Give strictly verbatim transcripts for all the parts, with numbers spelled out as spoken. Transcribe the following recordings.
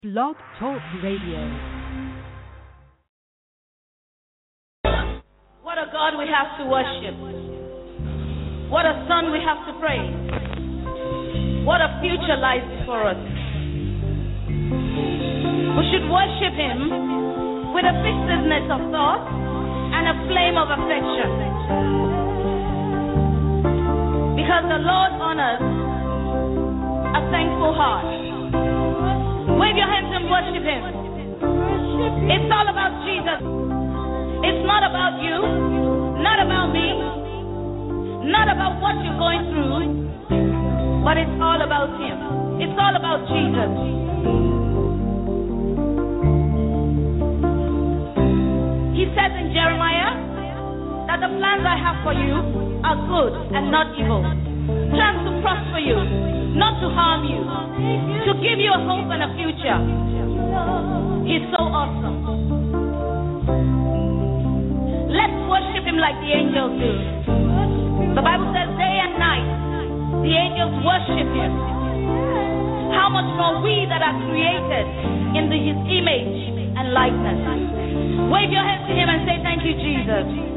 Blog Talk Radio. What a God we have to worship. What a Son we have to praise. What a future lies before us. We should worship Him with a fixedness of thought and a flame of affection. Because the Lord honors a thankful heart. Wave your hands and worship Him. It's all about Jesus. It's not about you, not about me, not about what you're going through, but it's all about Him. It's all about Jesus. He says in Jeremiah that the plans I have for you are good and not evil. Plans to prosper you, not to harm you, to give you a hope and a future. He's so awesome. Let's worship Him like the angels do. The Bible says day and night the angels worship Him. How much more we that are created in the, His image and likeness. Wave your hands to Him and say, thank you, Jesus.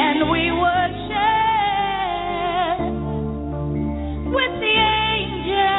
With the angels.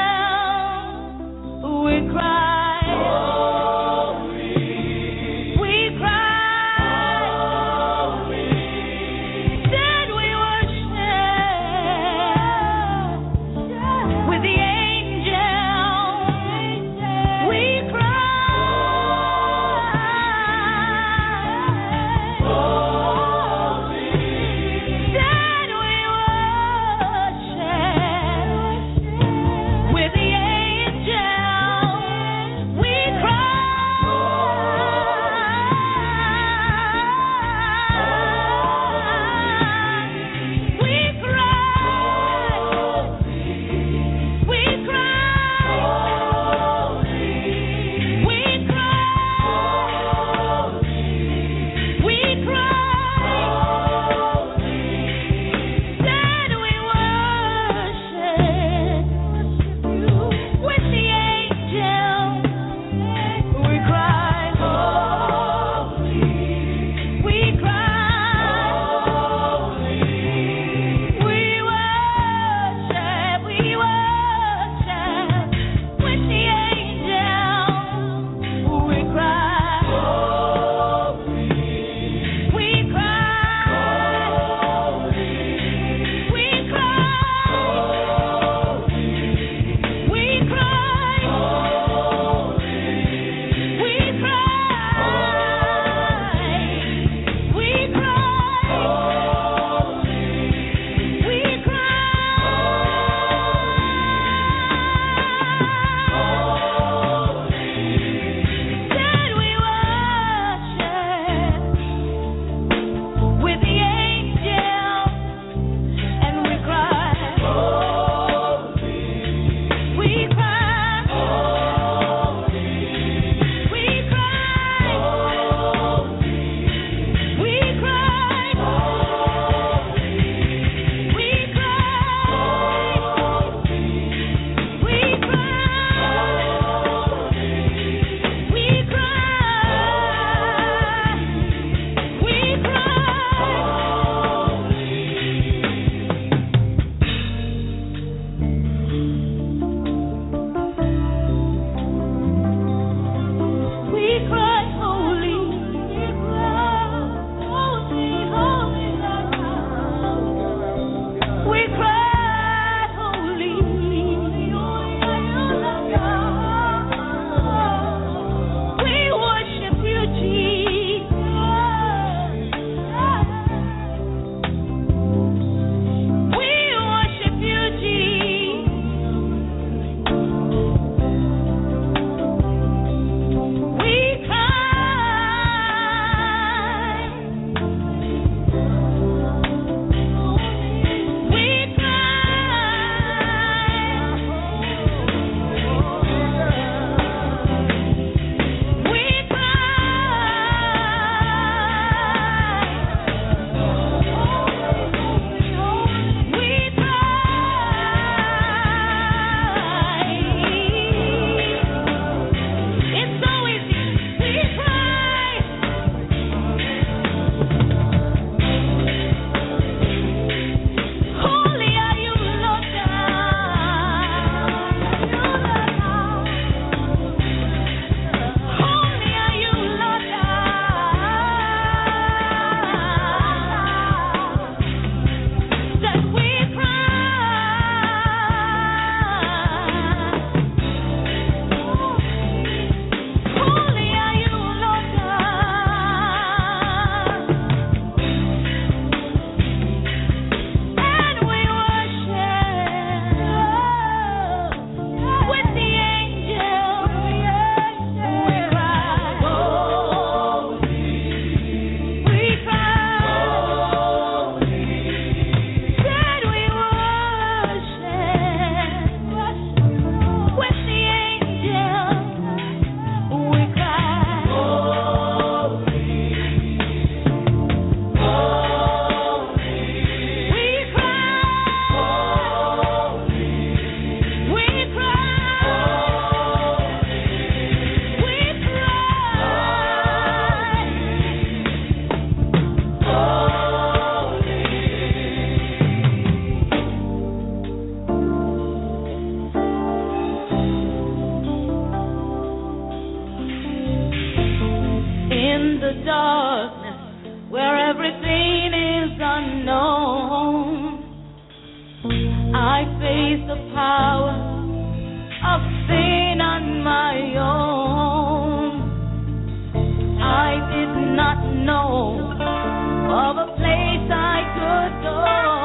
I face the power of sin on my own. I did not know of a place I could go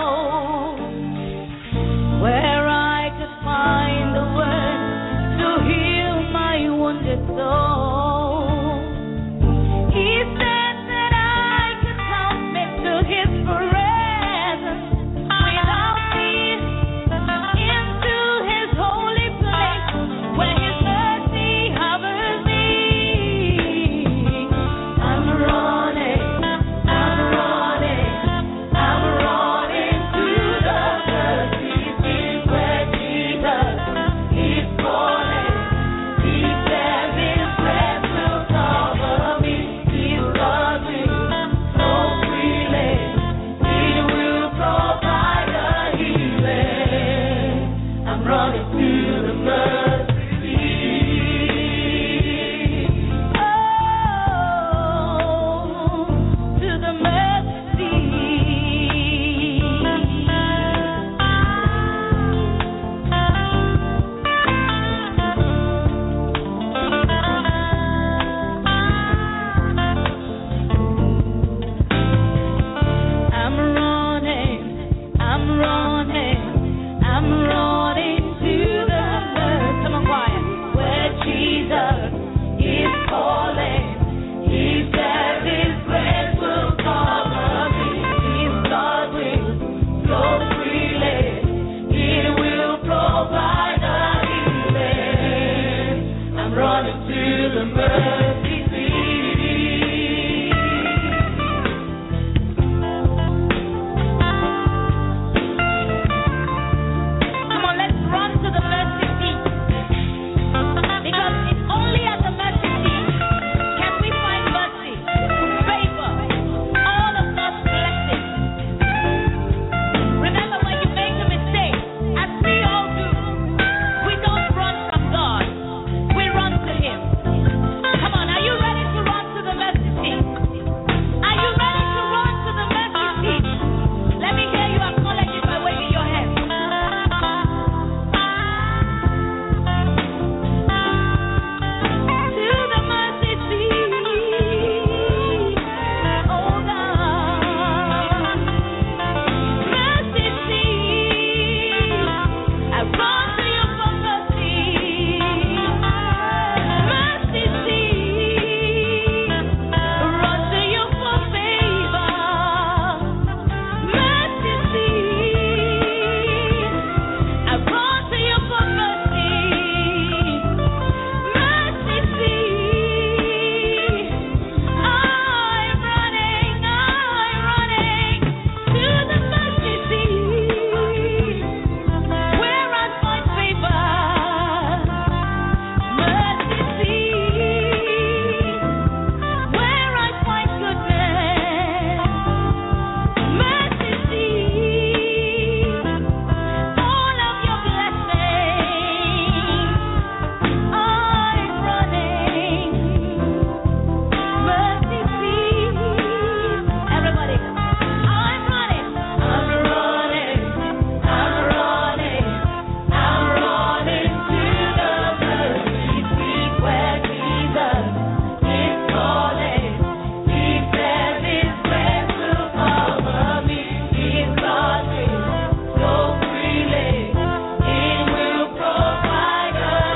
where I could find the word to heal my wounded soul. He said that I could come into his presence without fear, into his holy place where his mercy hovers me. I'm running, I'm running, I'm running to the mercy seat where Jesus is calling. He says his grace will cover me. His love will flow freely. It will provide a healing. I'm running to the mercy seat. Oh, to the mercy seat. I'm running, I'm running, I'm running to the mercy. Come on, choir. Where Jesus is calling. He says his grace will cover me. His blood will flow freely. It will provide a healing. I'm running to the mercy seat. Come on, let's run to the mercy seat. Because it's only at the mercy seat can we find mercy, favor, all of God's blessings. Remember, when you make a mistake, as we all do, we don't run from God. We run to him. Come on, are you ready to run to the mercy seat? Are you ready to run to the mercy seat? Let me hear you acknowledge it by waving your hands. To the mercy seat, oh God, mercy seat, I run to you for mercy, mercy seat, run to you for favor, mercy seat, I run to you for mercy. Mercy seat, I'm running, I'm running to the mercy seat, where I find favor. Mercy seat, where I find goodness. Mercy seat, all of your blessings. I'm running, mercy seat. Everybody, I'm running, I'm running, I'm running, I'm running to the mercy seat where Jesus is calling. He says his grace will cover me. His blood will flow freely. It will provide a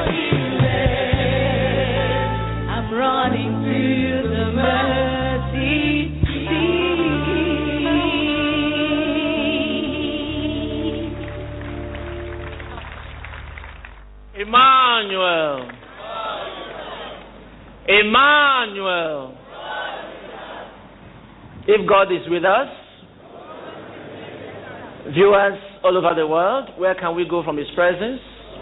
healing. I'm running to the mercy seat. Emmanuel. Emmanuel. If God is with us, viewers all over the world, where can we go from his presence?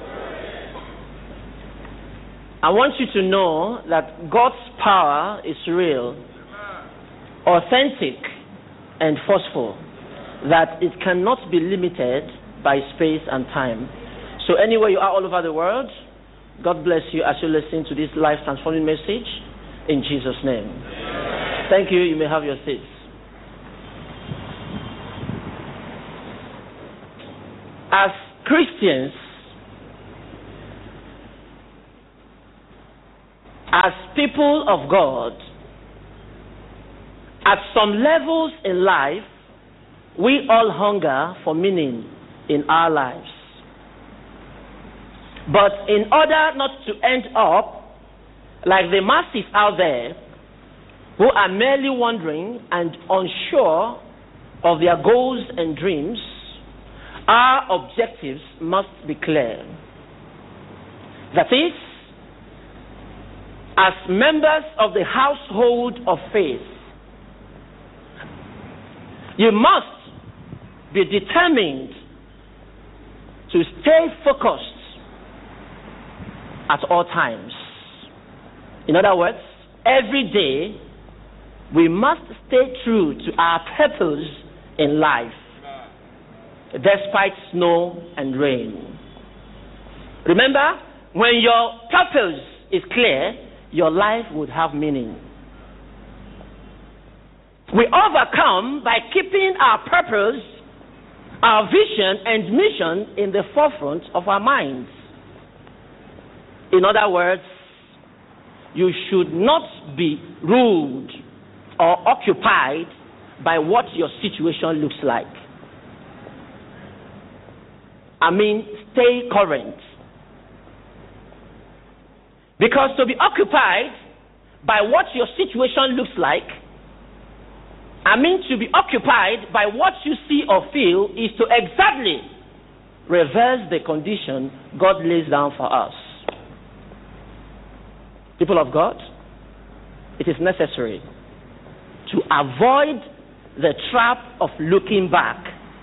I want you to know that God's power is real, authentic, and forceful, that it cannot be limited by space and time. So anywhere you are all over the world, God bless you as you listen to this life-transforming message in Jesus' name. Thank you. You may have your seats. As Christians, as people of God, at some levels in life, we all hunger for meaning in our lives. But in order not to end up like the masses out there who are merely wondering and unsure of their goals and dreams, our objectives must be clear. That is, as members of the household of faith, you must be determined to stay focused at all times. In other words, every day we must stay true to our purpose in life, despite snow and rain. Remember, when your purpose is clear, your life would have meaning. We overcome by keeping our purpose, our vision, and mission in the forefront of our minds. In other words, you should not be ruled or occupied by what your situation looks like. I mean, stay current. Because to be occupied by what your situation looks like, I mean to be occupied by what you see or feel, is to exactly reverse the condition God lays down for us. People of God, it is necessary to avoid the trap of looking back,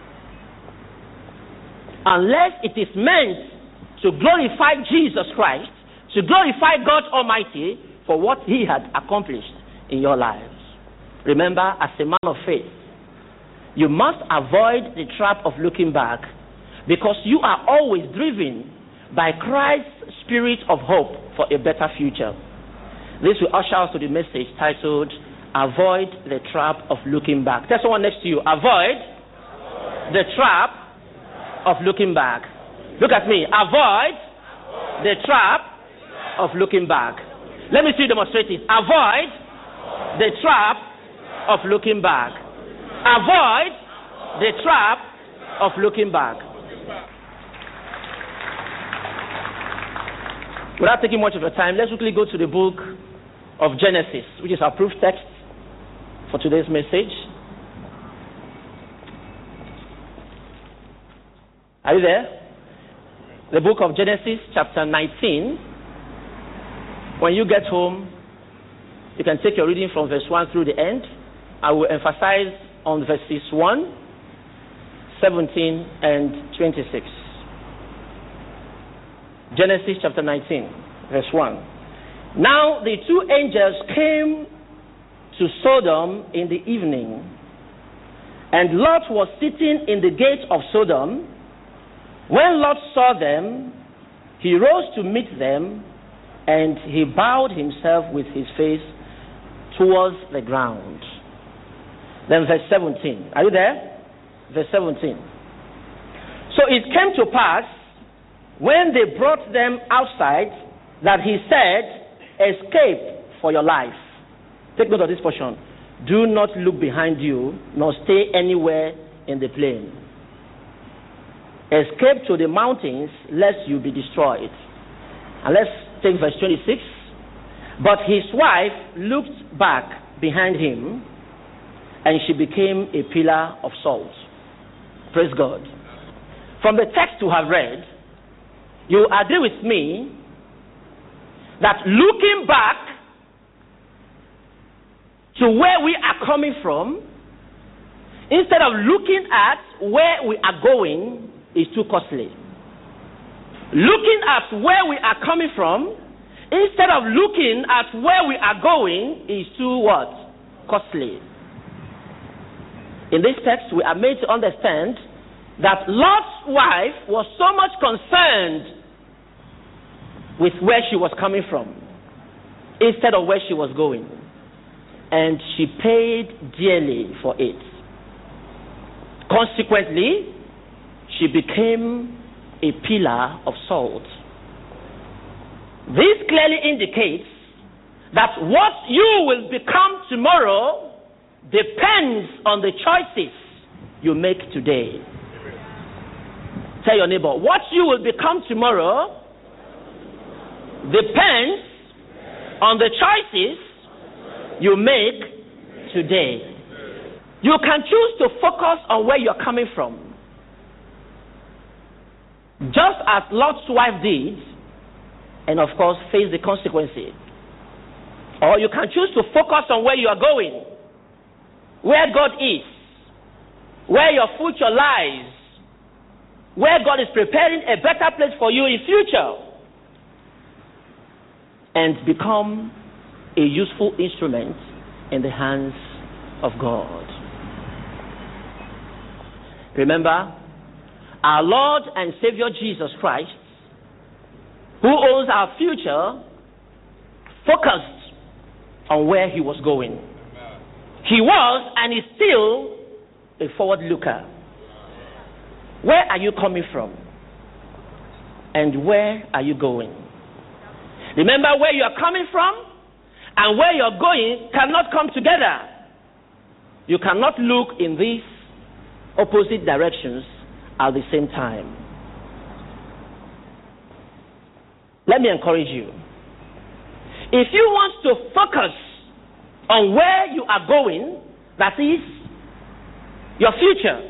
unless it is meant to glorify Jesus Christ, to glorify God Almighty for what He had accomplished in your lives. Remember, as a man of faith, you must avoid the trap of looking back, because you are always driven by Christ's spirit of hope for a better future. This will usher us to the message titled, Avoid the Trap of Looking Back. Tell someone next to you, avoid the trap of looking back. Look at me. Avoid the trap of looking back. Let me see you demonstrate it. Avoid the trap of looking back. Avoid the trap of looking back. Without taking much of your time, let's quickly go to the book of Genesis, which is our proof text for today's message. Are you there? The book of Genesis, chapter nineteen. When you get home, you can take your reading from verse one through the end. I will emphasize on verses one, seventeen, and twenty-six. Genesis chapter nineteen, verse one. Now the two angels came to Sodom in the evening, and Lot was sitting in the gate of Sodom. When Lot saw them, he rose to meet them, and he bowed himself with his face towards the ground. Then verse seventeen. Are you there? Verse seventeen. So it came to pass, when they brought them outside, that he said, escape for your life. Take note of this portion. Do not look behind you, nor stay anywhere in the plain. Escape to the mountains, lest you be destroyed. And let's take verse twenty-six. But his wife looked back behind him, and she became a pillar of salt. Praise God. From the text you have read, you agree with me that looking back to where we are coming from, instead of looking at where we are going, is too costly. Looking at where we are coming from, instead of looking at where we are going, is too what? Costly. In this text, we are made to understand that Lot's wife was so much concerned with where she was coming from instead of where she was going. And she paid dearly for it. Consequently, she became a pillar of salt. This clearly indicates that what you will become tomorrow depends on the choices you make today. Tell your neighbor, what you will become tomorrow depends on the choices you make today. You can choose to focus on where you're coming from, just as Lot's wife did, and of course face the consequences. Or you can choose to focus on where you are going, where God is, where your future lies, where God is preparing a better place for you in future, and become a useful instrument in the hands of God. Remember, our Lord and Savior Jesus Christ, who owns our future, focused on where he was going. He was and is still a forward looker. Where are you coming from? And where are you going? Remember, where you are coming from and where you are going cannot come together. You cannot look in these opposite directions at the same time. Let me encourage you. If you want to focus on where you are going, that is your future.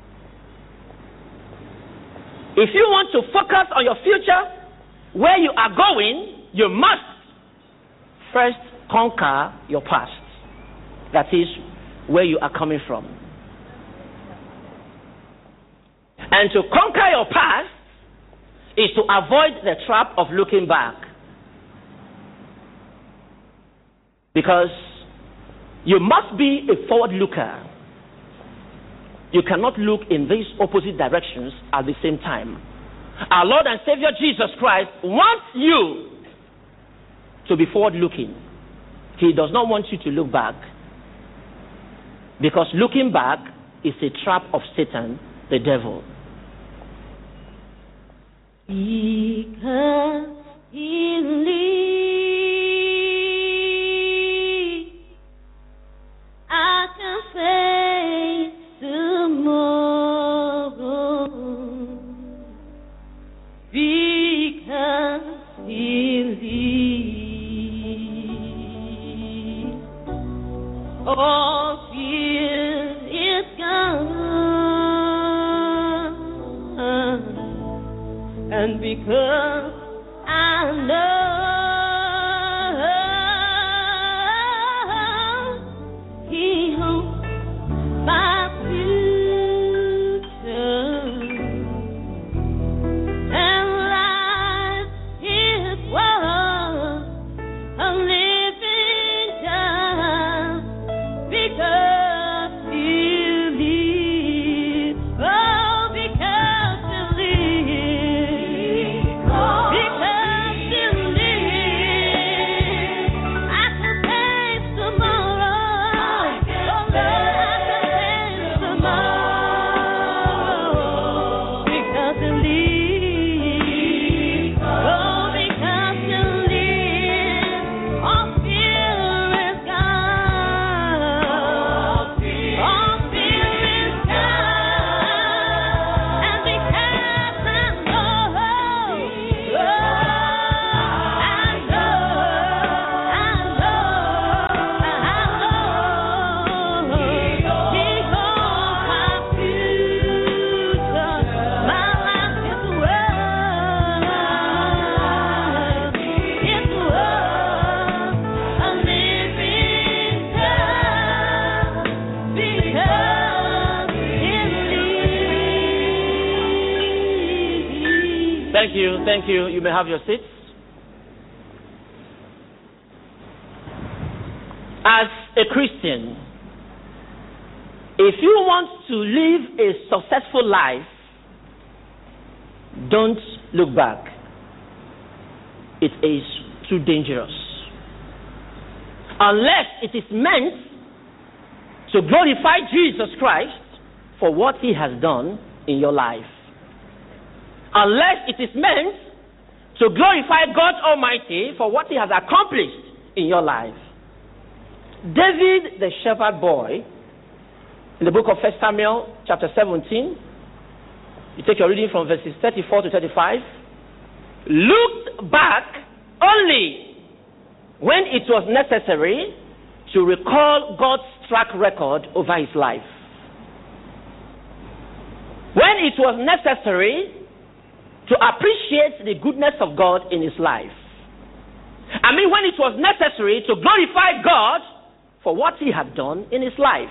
If you want to focus on your future, where you are going, you must first conquer your past. That is where you are coming from. And to conquer your past is to avoid the trap of looking back. Because you must be a forward looker. You cannot look in these opposite directions at the same time. Our Lord and Savior Jesus Christ wants you to be forward looking. He does not want you to look back. Because looking back is a trap of Satan, the devil. Because he lives, I can face tomorrow. Because he lives, all fear is gone. And because I know he holds my future, and life is worth a living just because he lives. Oh, because he lives. Because you live, I can face tomorrow. Oh Lord, I can face tomorrow. Because you live. Oh, because you live, all fear is gone. All fear is gone. And because I know, I know, I know, I know, he holds my future. My life is worth, it's worth a living just because it lives. Thank you, thank you. You may have your seats. As a Christian, if you want to live a successful life, don't look back. It is too dangerous. Unless it is meant to glorify Jesus Christ for what he has done in your life. unless it is meant to glorify God Almighty for what he has accomplished in your life. David, the shepherd boy, in the book of First Samuel, chapter seventeen, you take your reading from verses thirty-four to thirty-five, looked back only when it was necessary to recall God's track record over his life. When it was necessary to appreciate the goodness of God in his life. I mean, when it was necessary to glorify God for what he had done in his life.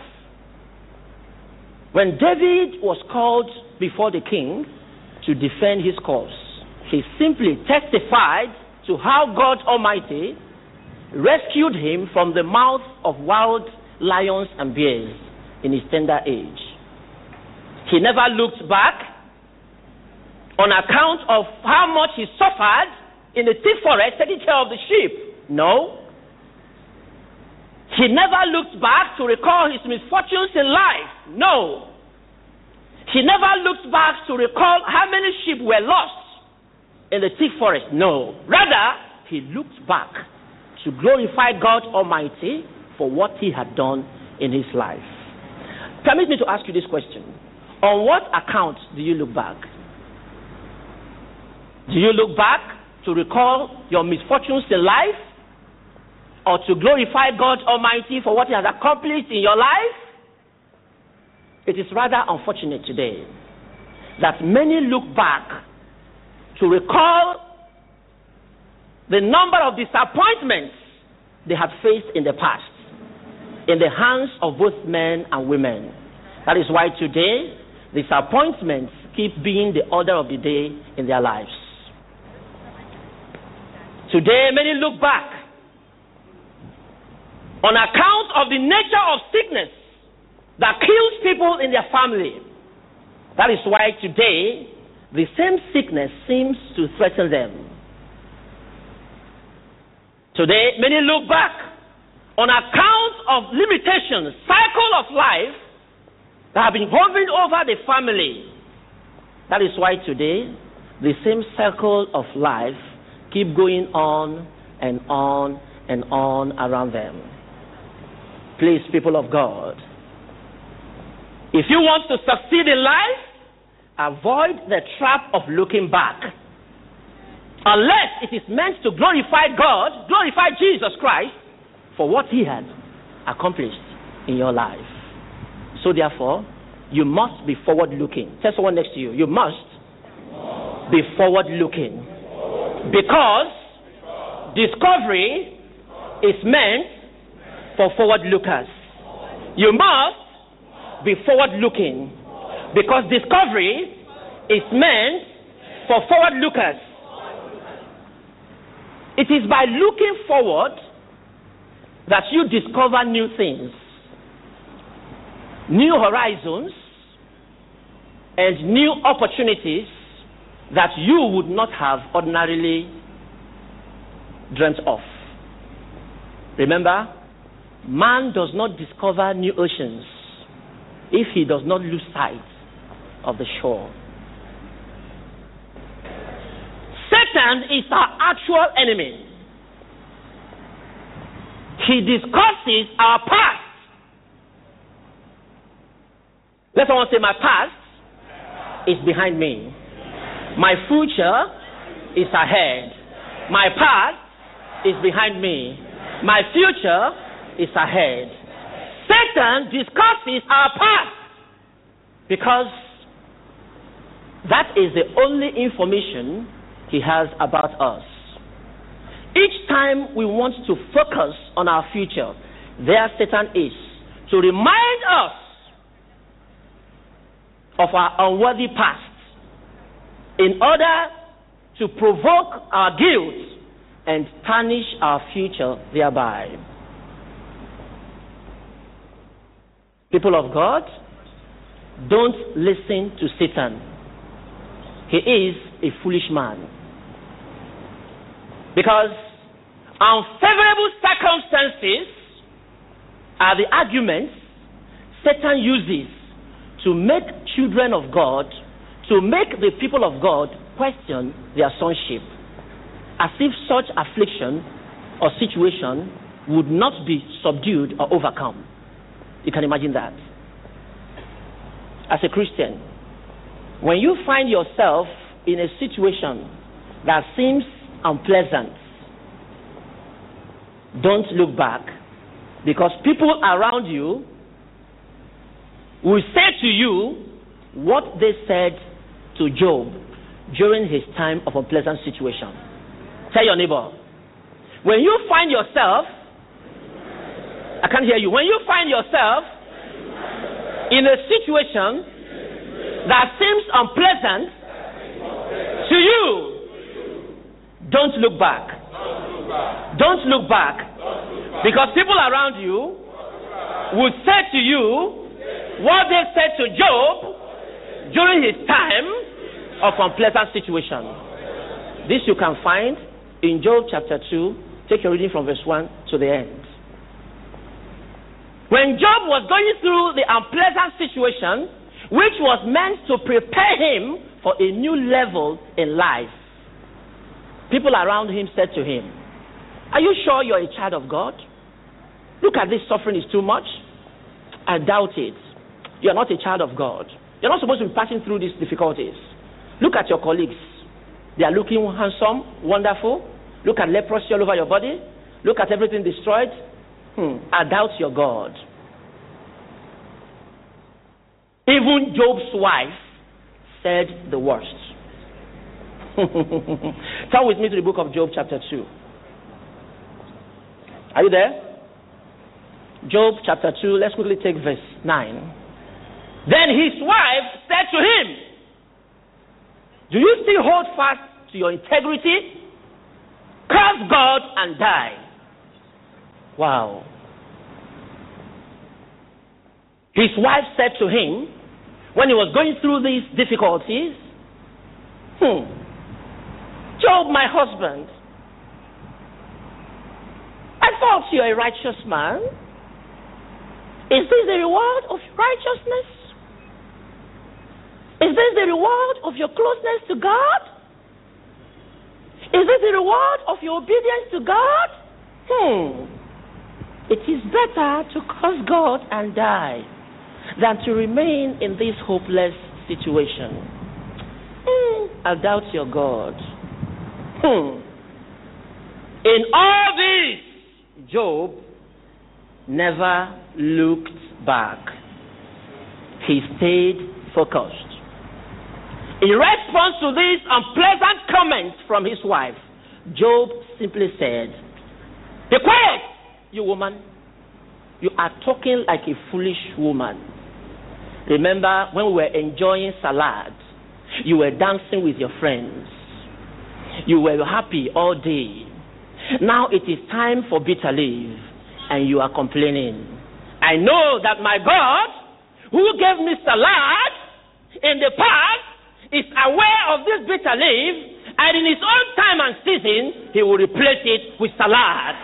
When David was called before the king to defend his cause, he simply testified to how God Almighty rescued him from the mouth of wild lions and bears in his tender age. He never looked back on account of how much he suffered in the thick forest taking care of the sheep. No. He never looked back to recall his misfortunes in life. No. He never looked back to recall how many sheep were lost in the thick forest. No. Rather, he looked back to glorify God Almighty for what he had done in his life. Permit me to ask you this question. On what account do you look back? Do you look back to recall your misfortunes in life, or to glorify God Almighty for what he has accomplished in your life? It is rather unfortunate today that many look back to recall the number of disappointments they had faced in the past in the hands of both men and women. That is why today disappointments keep being the order of the day in their lives. Today many look back on account of the nature of sickness that kills people in their family. That is why today the same sickness seems to threaten them. Today many look back on account of limitations, cycle of life that have been hovering over the family. That is why today the same circle of life keep going on and on and on around them. Please, people of God, if you want to succeed in life, avoid the trap of looking back. Unless it is meant to glorify God, glorify Jesus Christ for what he had accomplished in your life. So therefore, you must be forward-looking. Tell someone next to you, you must be forward-looking. Because discovery is meant for forward-lookers. You must be forward-looking because discovery is meant for forward-lookers. It is by looking forward that you discover new things, new horizons, and new opportunities that you would not have ordinarily dreamt of. Remember, man does not discover new oceans if he does not lose sight of the shore. Satan is our actual enemy. He discusses our past. Let someone say, my past is behind me. My future is ahead. My past is behind me. My future is ahead. Satan discusses our past because that is the only information he has about us. Each time we want to focus on our future, there Satan is to remind us of our unworthy past in order to provoke our guilt and tarnish our future thereby. People of God, don't listen to Satan. He is a foolish man. Because unfavorable circumstances are the arguments Satan uses to make children of God, to make the people of God question their sonship, as if such affliction or situation would not be subdued or overcome. You can imagine that. As a Christian, when you find yourself in a situation that seems unpleasant, don't look back, because people around you will say to you what they said to Job during his time of unpleasant situation. Tell your neighbor, when you find yourself, I can't hear you, when you find yourself in a situation that seems unpleasant to you, don't look back. Don't look back. Because people around you would say to you what they said to Job during his time of unpleasant situation. This you can find in Job chapter two. Take your reading from verse one to the end. When Job was going through the unpleasant situation, which was meant to prepare him for a new level in life, people around him said to him, "Are you sure you're a child of God? Look at this suffering is too much. I doubt it. You're not a child of God. You're not supposed to be passing through these difficulties. Look at your colleagues. They are looking handsome, wonderful. Look at leprosy all over your body. Look at everything destroyed. Hmm, I doubt your God." Even Job's wife said the worst. Turn with me to the book of Job chapter two. Are you there? Job chapter two, let's quickly take verse nine. Then his wife said to him, "Do you still hold fast to your integrity? Curse God and die." Wow. His wife said to him, when he was going through these difficulties, hmm, "Job, my husband, I thought you're a righteous man. Is this the reward of your righteousness? Is this the reward of your closeness to God? Is this the reward of your obedience to God? Hmm. It is better to curse God and die than to remain in this hopeless situation. Hmm. I doubt your God." Hmm. In all this, Job never looked back. He stayed focused. In response to these unpleasant comments from his wife, Job simply said, "Be quiet, you woman. You are talking like a foolish woman. Remember when we were enjoying salad, you were dancing with your friends. You were happy all day. Now it is time for bitter leaf, and you are complaining. I know that my God, who gave me salad in the past, is aware of this bitter leaf, and in his own time and season, he will replace it with salad."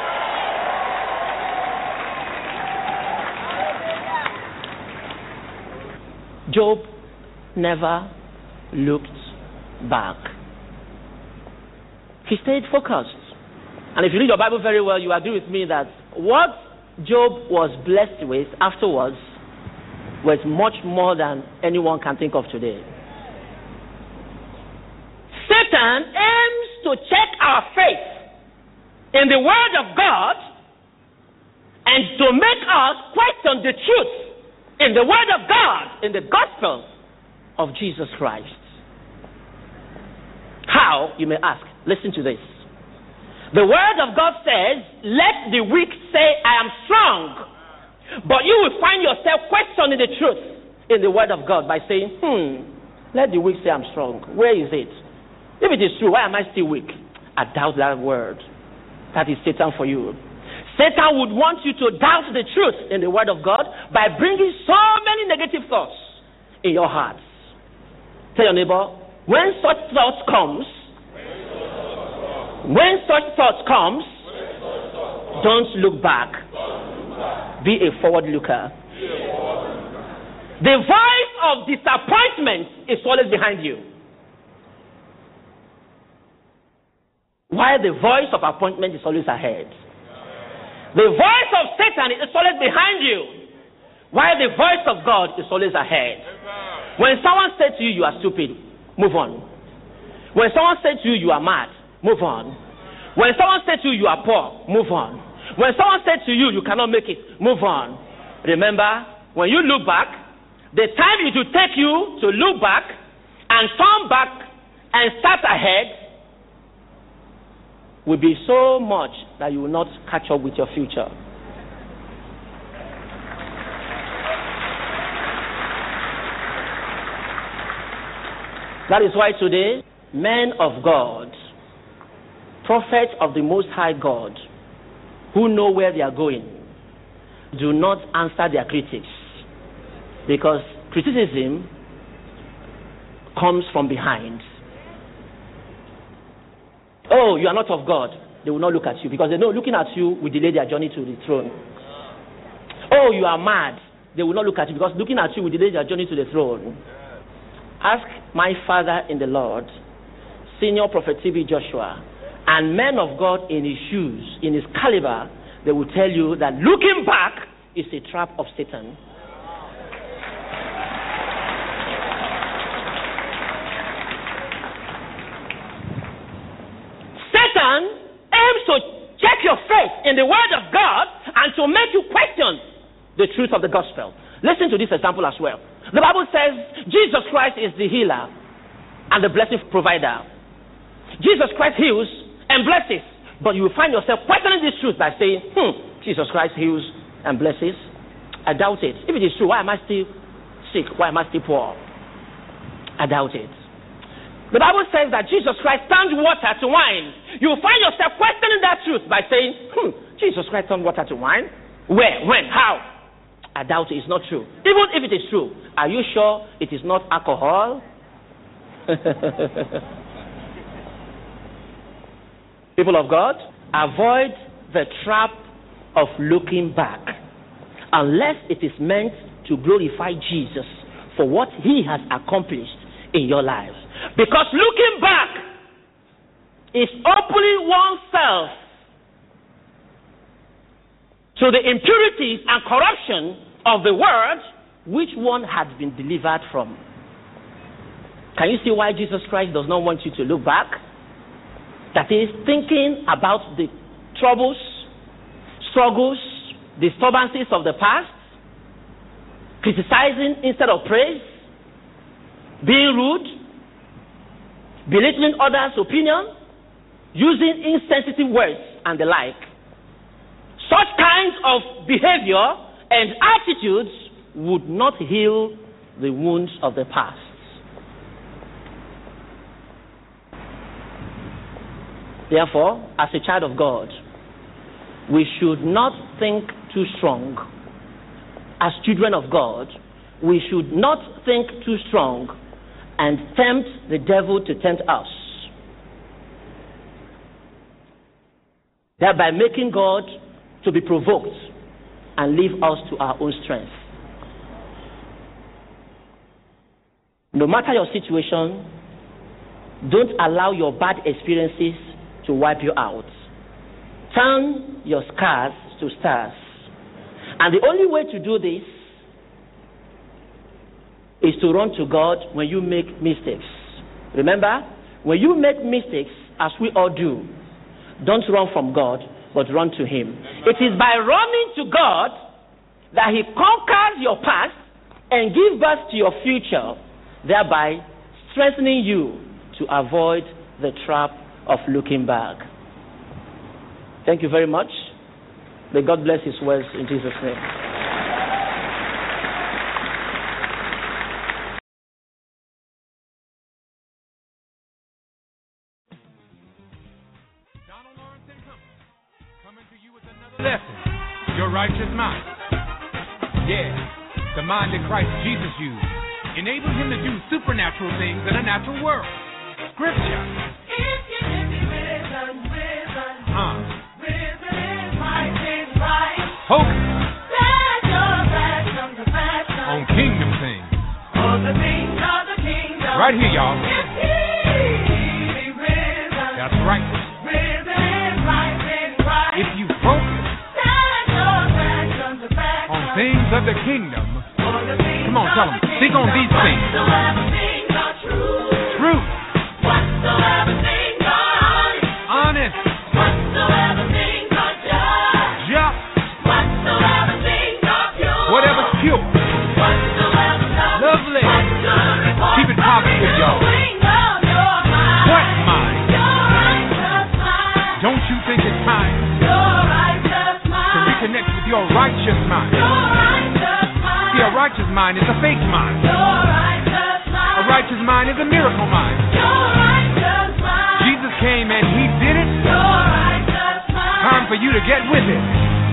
Job never looked back. He stayed focused. And if you read your Bible very well, you agree with me that what Job was blessed with afterwards was much more than anyone can think of today. Satan aims to check our faith in the Word of God and to make us question the truth in the Word of God, in the Gospel of Jesus Christ. How, you may ask? Listen to this. The Word of God says, "Let the weak say, I am strong." But you will find yourself questioning the truth in the Word of God by saying, hmm, let the weak say I'm strong. Where is it? If it is true, why am I still weak? I doubt that word. That is Satan for you. Satan would want you to doubt the truth in the Word of God by bringing so many negative thoughts in your hearts. Tell your neighbor, when such thoughts comes, when such thoughts comes, don't look back. Be a forward looker. The voice of disappointment is always behind you. while the voice of appointment is always ahead. The voice of Satan is always behind you, while the voice of God is always ahead. When someone says to you, you are stupid, move on. When someone says to you, you are mad, move on. When someone says to you, you are poor, move on. When someone says to you, you cannot make it, move on. Remember, when you look back, the time it will take you to look back and turn back and start ahead will be so much that you will not catch up with your future. That is why today, men of God, prophets of the Most High God, who know where they are going, do not answer their critics, because criticism comes from behind. Oh, you are not of God. They will not look at you, because they know looking at you will delay their journey to the throne. Oh, you are mad. They will not look at you, because looking at you will delay their journey to the throne. Ask my father in the Lord, Senior Prophet T B Joshua, and men of God in his shoes, in his caliber, they will tell you that looking back is a trap of Satan. Satan aims to check your faith in the word of God and to make you question the truth of the gospel. Listen to this example as well. The Bible says Jesus Christ is the healer and the blessing provider. Jesus Christ heals and blesses, but you will find yourself questioning this truth by saying, hmm, Jesus Christ heals and blesses. I doubt it. If it is true, why am I still sick? Why am I still poor? I doubt it. The Bible says that Jesus Christ turned water to wine. You will find yourself questioning that truth by saying, hmm, Jesus Christ turned water to wine? Where? When? How? I doubt it. It's not true. Even if it is true, are you sure it is not alcohol? People of God, avoid the trap of looking back unless it is meant to glorify Jesus for what he has accomplished in your lives. Because looking back is opening oneself to the impurities and corruption of the world which one had been delivered from. Can you see why Jesus Christ does not want you to look back? That is, thinking about the troubles, struggles, disturbances of the past, criticizing instead of praise, being rude, belittling others' opinion, using insensitive words and the like. Such kinds of behavior and attitudes would not heal the wounds of the past. Therefore, as a child of God, we should not think too strong. As children of God, we should not think too strong and tempt the devil to tempt us, thereby making God to be provoked and leave us to our own strength. No matter your situation, don't allow your bad experiences to wipe you out. Turn your scars to stars. And the only way to do this is to run to God when you make mistakes. Remember, when you make mistakes, as we all do, don't run from God, but run to him. It is by running to God that he conquers your past and gives birth to your future, thereby strengthening you to avoid the trap of looking back. Thank you very much. May God bless his words in Jesus' name. Donald Lawrence and Company, coming to you with another lesson, your righteous mind. Yeah, the mind that Christ Jesus used enabled him to do supernatural things in a natural world. Scripture. If you give me risen, risen, Uh. risen is mighty right. Focus Let your passion to passion. on kingdom things. For the things of the kingdom. Right here, y'all. If he be risen, That's right. risen things of the kingdom. Come on, tell them. Think on these things. Truth. Honest. Just. Whatever's pure. Lovely. Keep it positive, y'all. What mind? Don't you think it's time to reconnect with your righteous mind? See, a righteous mind is a faith mind. A righteous mind is a miracle mind. Jesus came and he did it. Time for you to get with it.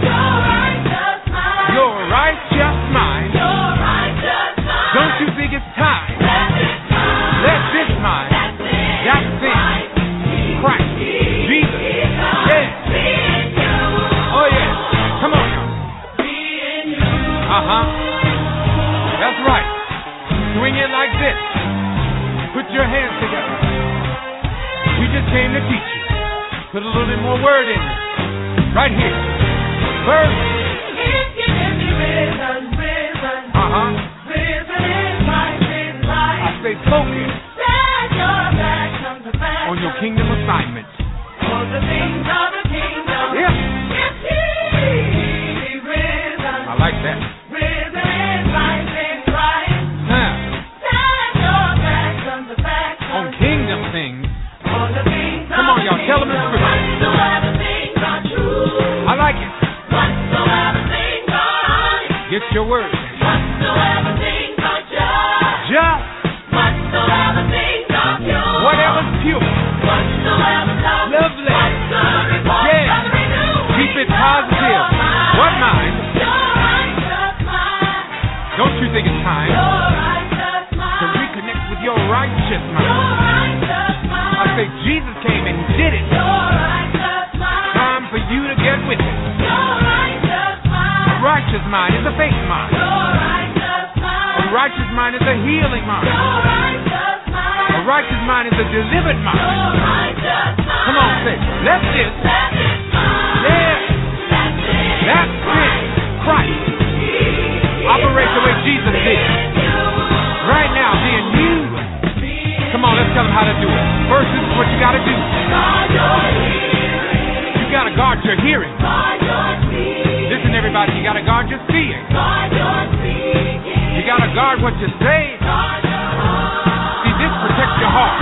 Your righteous mind. Don't you think it's time? Let this mind, that thing, Christ, Jesus, yeah. Oh yeah, come on now. Uh-huh. That's right. Swing it like this. Put your hands together. We just came to teach you. Put a little bit more word in it. Right here. Verse. Uh-huh. I say focus on your kingdom assignment. Yeah. I like that. Huh. On kingdom things. Come on, y'all. Tell them in scripture. I like it. Get your word. Just. Whatever's pure. Lovely. Yeah. Keep it positive. What mind? Don't you think it's time to reconnect with your righteous mind? I say Jesus came and he did it. Time for you to get with it. A righteous mind is a faith mind. A righteous mind is a healing mind. A righteous mind is a delivered mind. Come on, say, let this, there, that's it, Christ, operate the way Jesus did. Right now, being used. Come on, let's tell them how to do it. First, this is what you got to do. You got to guard your hearing. Listen, everybody, you got to guard your seeing. You got to guard what you say. See, this protects your heart.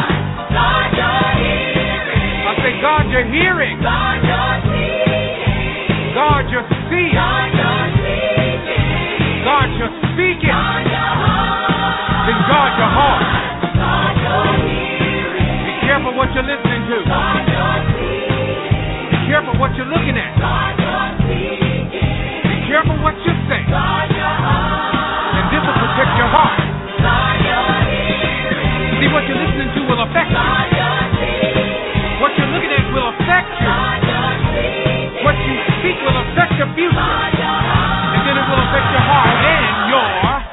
I say, guard your hearing. Guard your seeing. Guard your speaking. Then guard your heart. Be careful what you're listening to. Be careful what you're looking at. Be careful what you say. And this will protect your heart. See, what you're listening to will affect you. What you're looking at will affect you. What you speak will affect your future. And then it will affect your heart and your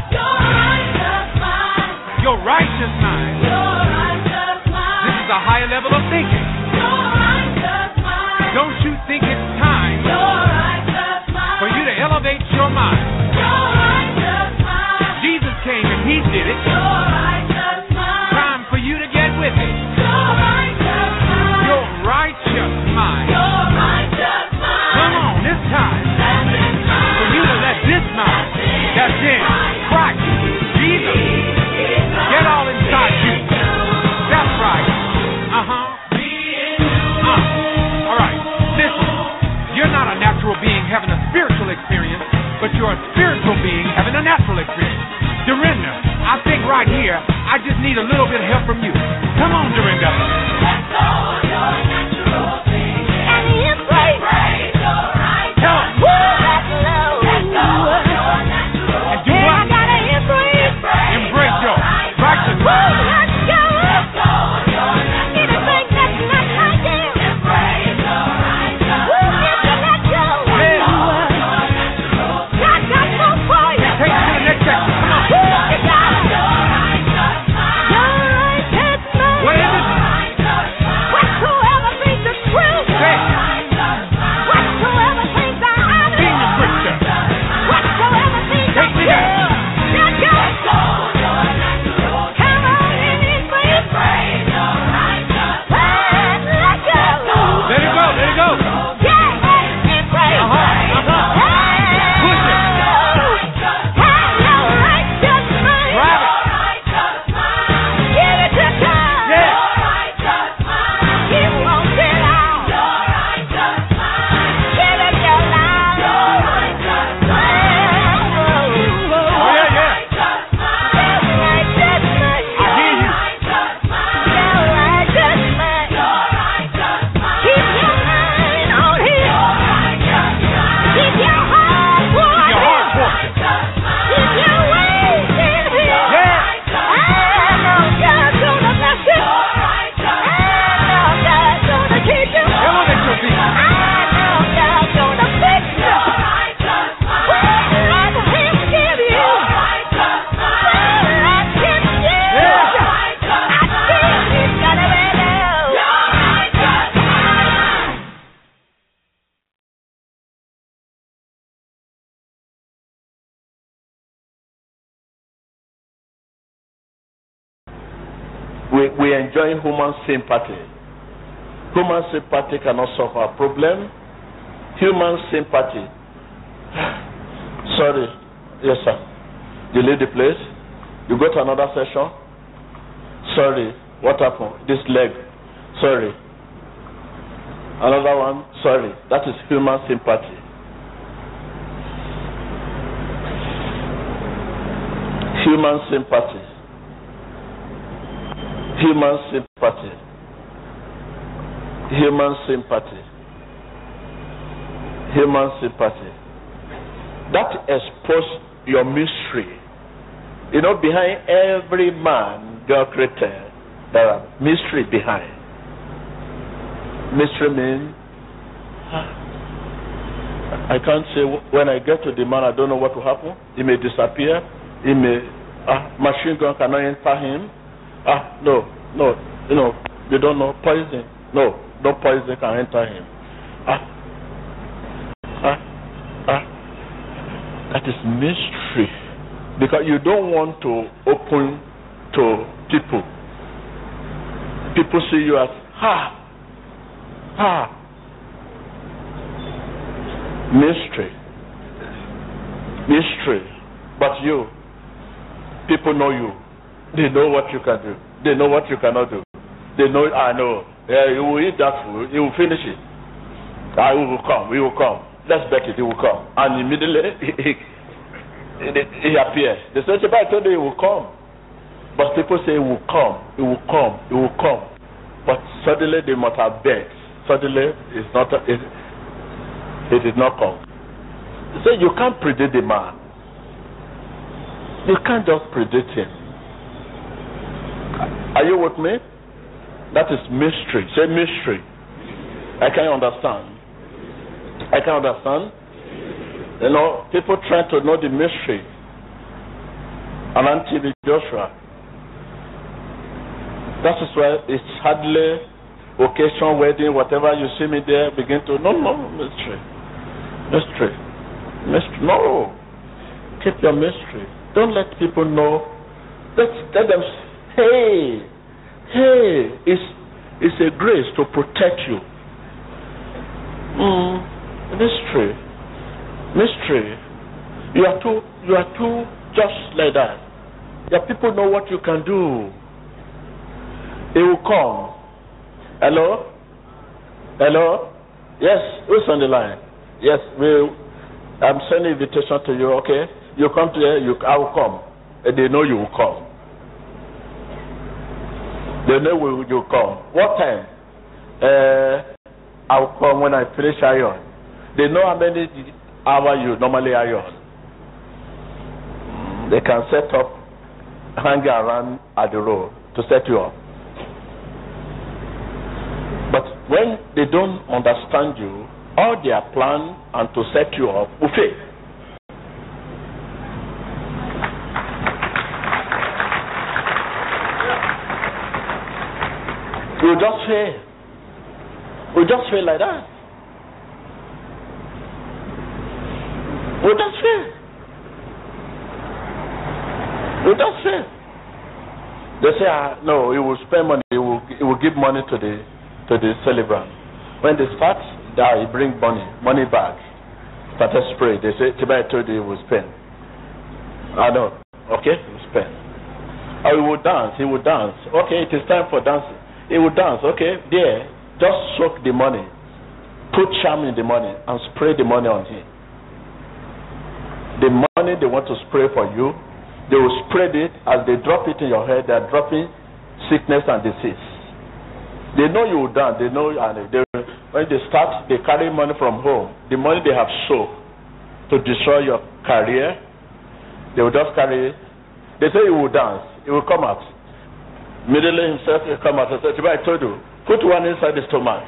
your righteous mind. This is a higher level of thinking. Don't you think it's time for you to elevate your mind? Jesus came and he did it. Time for you to get with it. Your righteous mind. Come on, this time. For you to let this mind that's in Christ, Jesus, get all inside you. That's right. Uh-huh. Uh. All right. Listen. You're not a natural being having a spiritual experience, but you're a spiritual being having a natural experience. Dorinda, I think right here, I just need a little bit of help from you. Come on, Dorinda. Let's go, your natural being. And embrace. Embrace your right. Tell us. Let's go, your natural. And do what? I gotta embrace. Embrace your righteous mind. Let's go. Let's go, your natural. Anything that's not like you. Embrace your righteous mind. If you let go. Let's go, your natural. God got more for you. Take it to the next section. Come on. You got it. Your righteous mind. Your righteous mind. What is it? Whatsoever be the truth. We, we enjoy human sympathy. Human sympathy cannot solve our problem. Human sympathy. Sorry. Yes, sir. You leave the place. You go to another session. Sorry. What happened? This leg. Sorry. Another one. Sorry. That is human sympathy. Human sympathy. Human sympathy. Human sympathy. Human sympathy. That exposes your mystery. You know, behind every man God created, there are mystery behind. Mystery means I can't say when I get to the man, I don't know what will happen. He may disappear. He may ah, machine gun cannot enter him. Ah, no, no, you know, you don't know poison. No, no poison can enter him. Ah, ah, ah. That is mystery. Because you don't want to open to people. People see you as, ha, ha. Mystery. Mystery. But you, people know you. They know what you can do. They know what you cannot do. They know, I know. Yeah, you will eat that food, you will finish it. I will come, he will come. Let's bet it, he will come. And immediately, he, he, he appears. The searcher I told you he will come. But people say he will come, he will come, he will come. But suddenly they must have bet. Suddenly, it's not, it, it did not come. So you can't predict the man. You can't just predict him. Are you with me? That is mystery. Say mystery. I can't understand. I can't understand. You know, people try to know the mystery. And until Joshua. That is why it's hardly occasion, wedding, whatever you see me there, begin to, no, no, mystery. Mystery. Mystery. No. Keep your mystery. Don't let people know. Let, let them say, hey, hey, it's, it's a grace to protect you. Mm, mystery. Mystery. You are too, you are too just like that. That people know what you can do. They will come. Hello? Hello? Yes, who's on the line? Yes, we, I'm sending invitation to you, okay? You come to here, you, I will come. And they know you will come. They know you will come. What time? Uh, I will come when I finish iron. They know how many hours you normally iron. They can set up, hang around at the road to set you up. But when they don't understand you, all their plan and to set you up will fail. You just fail. You just fail like that. You just fail. You just fail. They say, ah, no, he will spend money. He will, he will give money to the to the celebrant. When they start, die, he bring money, money back. Started spray. They say, Tiba, I told you he will spend. I know. Okay, he will spend. Or he will dance. He will dance. Okay, it is time for dancing. He will dance. Okay, there, just soak the money, put charm in the money, and spray the money on him. The money they want to spray for you, they will spread it. As they drop it in your head, they are dropping sickness and disease. They know you will dance. They know, and they, when they start, they carry money from home. The money they have soaked to destroy your career, they will just carry it. They say you will dance. It will come out. Immediately himself will come out and say, I told you, put one inside the stomach.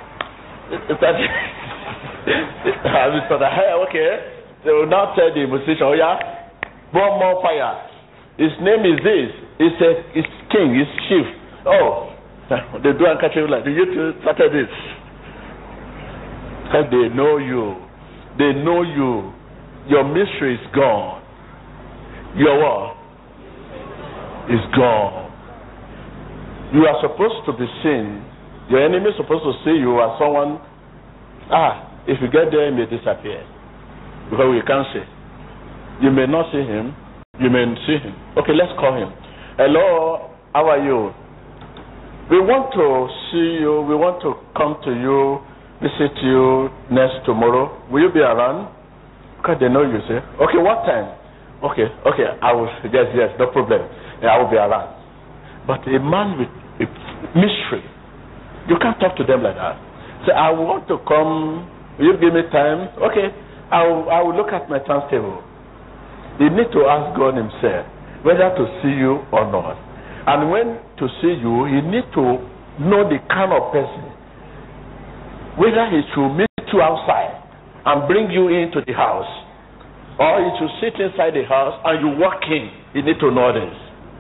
Okay. They will now tell the musician, oh yeah, burn more fire. His name is this. He's a, he's king, he's chief. Oh, they do and catch him like, you two started this. Because they know you. They know you. Your mystery is gone. Your what? Is gone. You are supposed to be seen. Your enemy is supposed to see you as someone. Ah, if you get there, he may disappear because we can't see. You may not see him. You may see him. Okay, let's call him. Hello, how are you? We want to see you. We want to come to you, visit you next tomorrow. Will you be around? Because they know you, say. Okay, what time? Okay, okay, I will. Yes, yes, no problem. Yeah, I will be around. But a man with a mystery, you can't talk to them like that. Say, I want to come. Will you give me time? Okay, I will, I will look at my timetable. You need to ask God himself whether to see you or not. And when to see you, you need to know the kind of person. Whether he should meet you outside and bring you into the house, or he should sit inside the house and you walk in. You need to know this.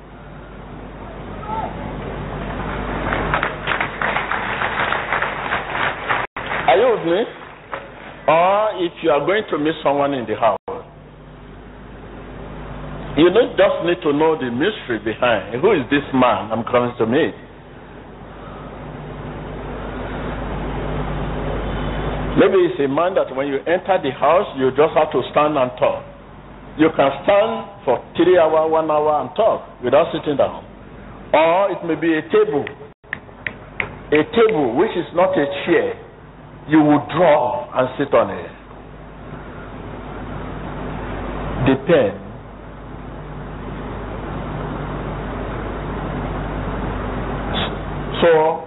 Are you with me? Or if you are going to meet someone in the house, you don't just need to know the mystery behind. Who is this man I'm coming to meet? Maybe it's a man that when you enter the house, you just have to stand and talk. You can stand for three hours, one hour and talk without sitting down. Or it may be a table. A table which is not a chair. You will draw and sit on it. Depend. So,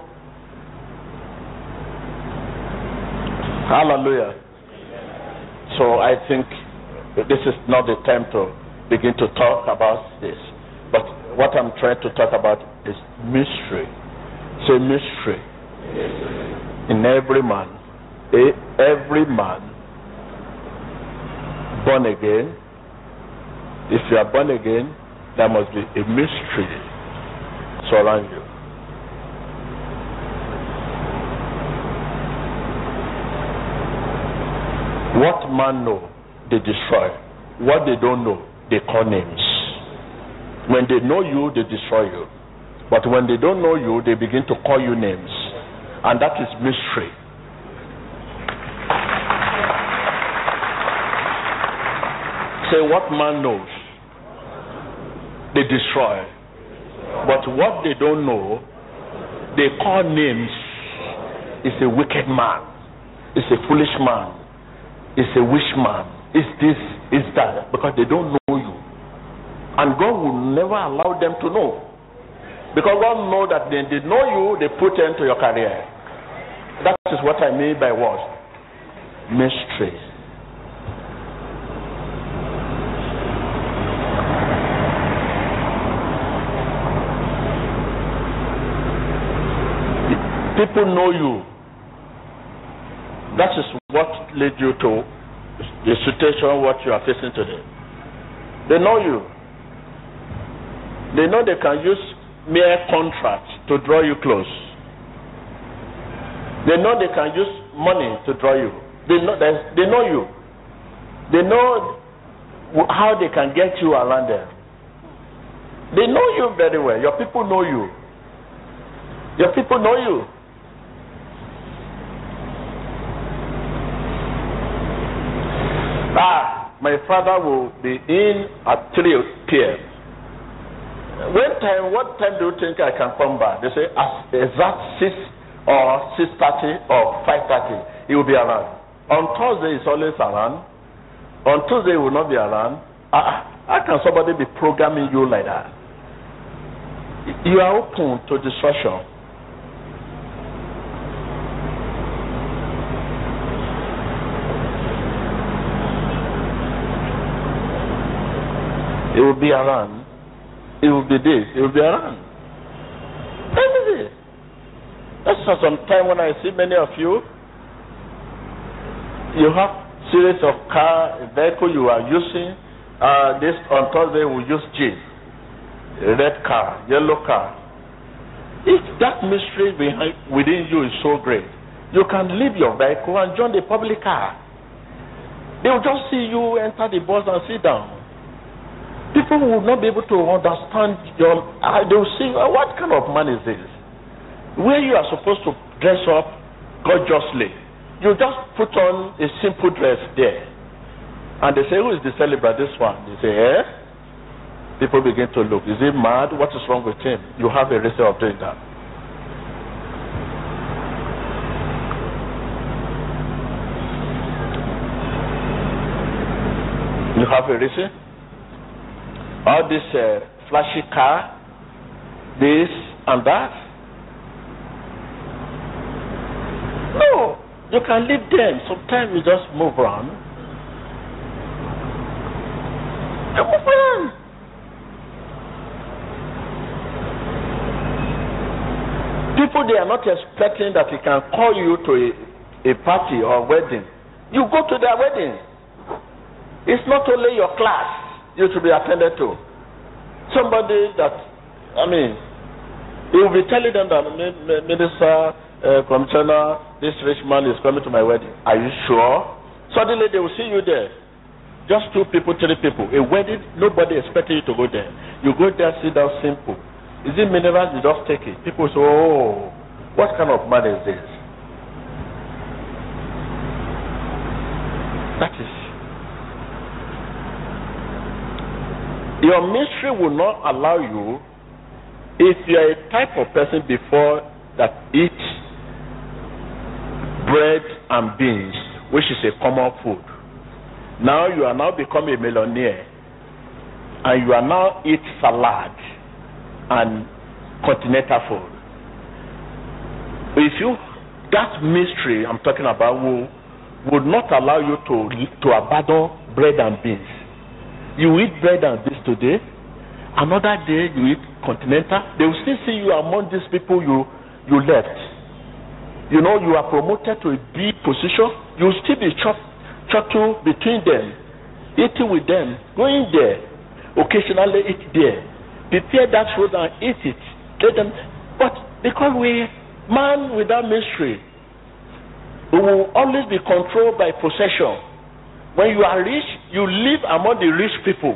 hallelujah. So I think this is not the time to begin to talk about this. But what I'm trying to talk about is mystery. Say mystery. In every man. Every man born again. If you are born again, there must be a mystery surround you. What man know, they destroy. What they don't know, they call names. When they know you, they destroy you. But when they don't know you, they begin to call you names. And that is mystery. Say, what man knows, they destroy. But what they don't know, they call names. It's a wicked man. It's a foolish man. It's a wish man. It's this, it's that. Because they don't know you. And God will never allow them to know. Because God knows that when they know you, they put end to your career. That is what I mean by what? Mystery. People know you. That is what led you to the situation what you are facing today. They know you. They know they can use mere contracts to draw you close. They know they can use money to draw you. They know they know you. They know how they can get you around them. They know you very well. Your people know you. Your people know you. Ah, my father will be in at three p.m. When time, what time do you think I can come back? They say, is that six or six thirty or five thirty? He will be around. On Thursday, he's always around. On Tuesday, he will not be around. Ah, how can somebody be programming you like that? You are open to destruction. It will be around. It will be this. It will be around. Every day. That's for some time when I see many of you. You have series of car, vehicle you are using. Uh, this on Thursday we use Jeep, red car, yellow car. If that mystery behind within you is so great, you can leave your vehicle and join the public car. They will just see you enter the bus and sit down. People will not be able to understand your. Uh, they will see, uh, what kind of man is this? Where you are supposed to dress up gorgeously, you just put on a simple dress there, and they say, "Who is the celebrant? This one?" They say, "Eh." People begin to look. Is he mad? What is wrong with him? You have a reason of doing that. You have a reason. All this uh, flashy car, this and that. No, you can leave them. Sometimes you just move around. You move around. People, they are not expecting that he can call you to a, a party or a wedding. You go to their wedding. It's not only your class you should be attended to. Somebody that, I mean, he will be telling them that, Minister, uh, Commissioner, this rich man is coming to my wedding. Are you sure? Suddenly they will see you there. Just two people, three people. A wedding, nobody expected you to go there. You go there, sit down, simple. Is it minerals? You just take it. People say, oh, what kind of man is this? That is. Your ministry will not allow you, if you are a type of person before that eats bread and beans, which is a common food. Now you are now become a millionaire, and you are now eat salad and continental food. If you, that ministry I'm talking about will would not allow you to to abandon bread and beans. You eat bread and beans today, another day you eat continental. They will still see you among these people you you left. You know, you are promoted to a big position. You will still be chop chottle between them, eating with them, going there, occasionally eat there. Prepare that food and eat it. Let them, but because we man without mystery, we will always be controlled by possession. When you are rich, you live among the rich people.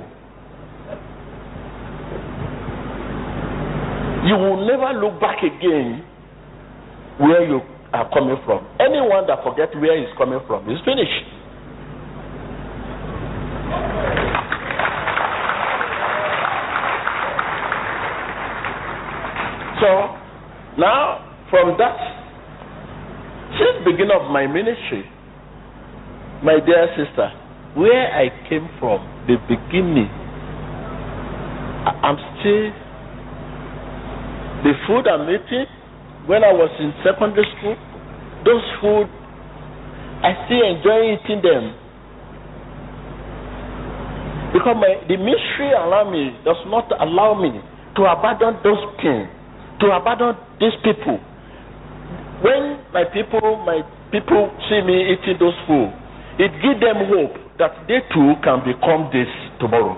You will never look back again where you are coming from. Anyone that forgets where he's coming from is finished. So, now, from that, since the beginning of my ministry, my dear sister, where I came from, the beginning, I'm still, the food I'm eating, when I was in secondary school, those food, I still enjoy eating them. Because my, the ministry around me does not allow me to abandon those things, to abandon these people. When my people, my people see me eating those food, it gives them hope that they too can become this tomorrow.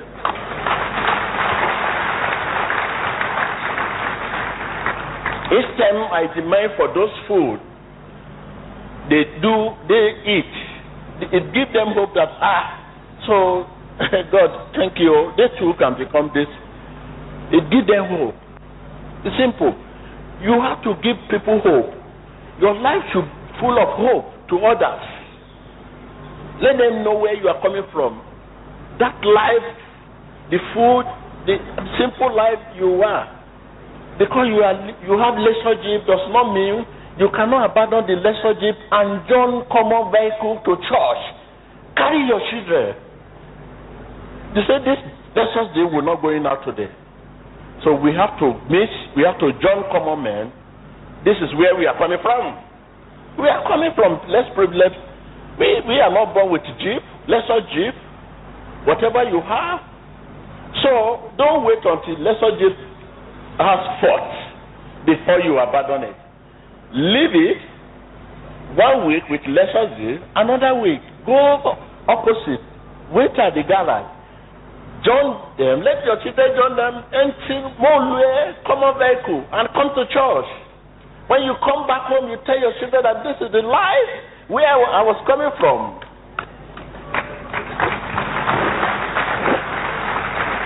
Each time I demand for those food, they do, they eat. It gives them hope that, ah, so God, thank you, they too can become this. It gives them hope. It's simple. You have to give people hope. Your life should be full of hope to others. Let them know where you are coming from. That life, the food, the simple life you are. Because you are, you have leisure jeep does not mean you cannot abandon the leisure jeep and join common vehicle to church. Carry your children. You say this leisure jeep will not go in out today. So we have to meet, we have to join common men. This is where we are coming from. We are coming from less privileged. We, we are not born with jeep, lesser jeep, whatever you have. So don't wait until lesser jeep has fought before you abandon it. Leave it one week with lesser jeep, another week go opposite. Wait at the garage. Join them. Let your children join them. Enter more common vehicle and come to church. When you come back home, you tell your children that this is the life where I was coming from.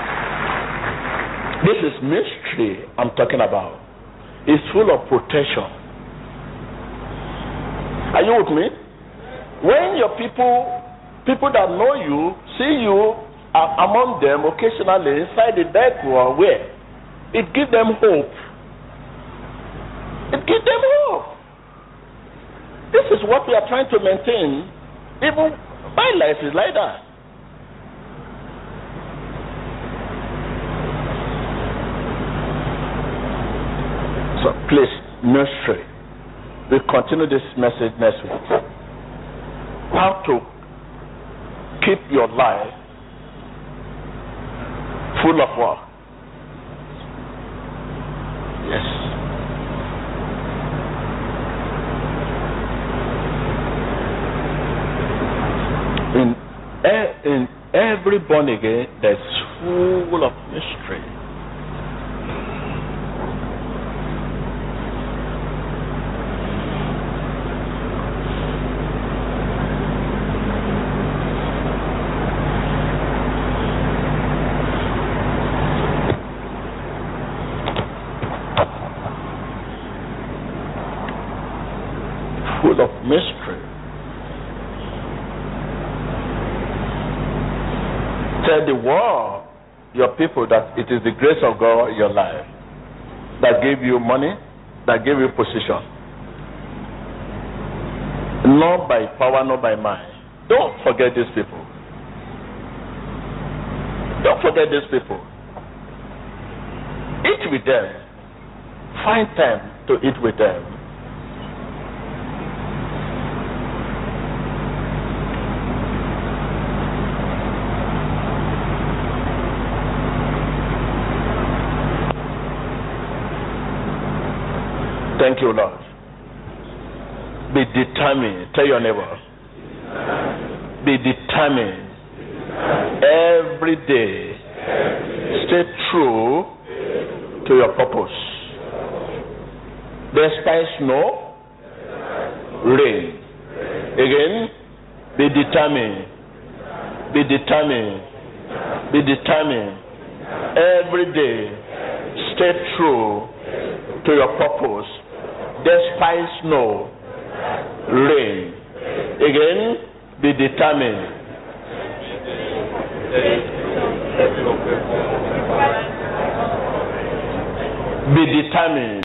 This is mystery I'm talking about. It's full of protection. Are you with me? When your people, people that know you, see you uh, among them occasionally inside the vehicle or where, it gives them hope. It gives them hope. This is what we are trying to maintain. Even my life is like that. So please, mystery. We'll continue this message next week. How to keep your life full of what? Yes. In, in every born again, that's full of mystery. Full of mystery. Tell the world, your people, that it is the grace of God in your life that gave you money, that gave you position. Not by power, not by might. Don't forget these people. Don't forget these people. Eat with them. Find time to eat with them. Thank you, Lord. Be determined. Tell your neighbor. Be determined. Every day. Stay true to your purpose. Despite snow, rain. Again, be determined. Be determined. Be determined. Every day. Stay true to your purpose. Despite snow, rain. Again, be determined. Be determined.